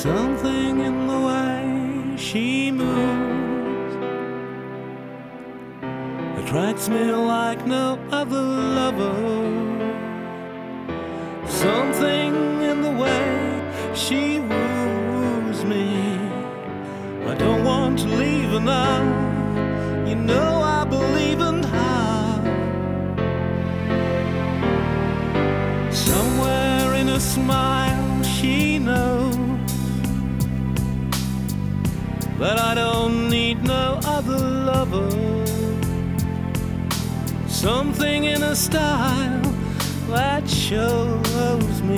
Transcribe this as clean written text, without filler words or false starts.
Something in the way she moves attracts me like no other lover. Something in the way she woos me. I don't want to leave her now. You know I believe in her. Somewhere in a smile she knows that I don't need no other lover. Something in her style that shows me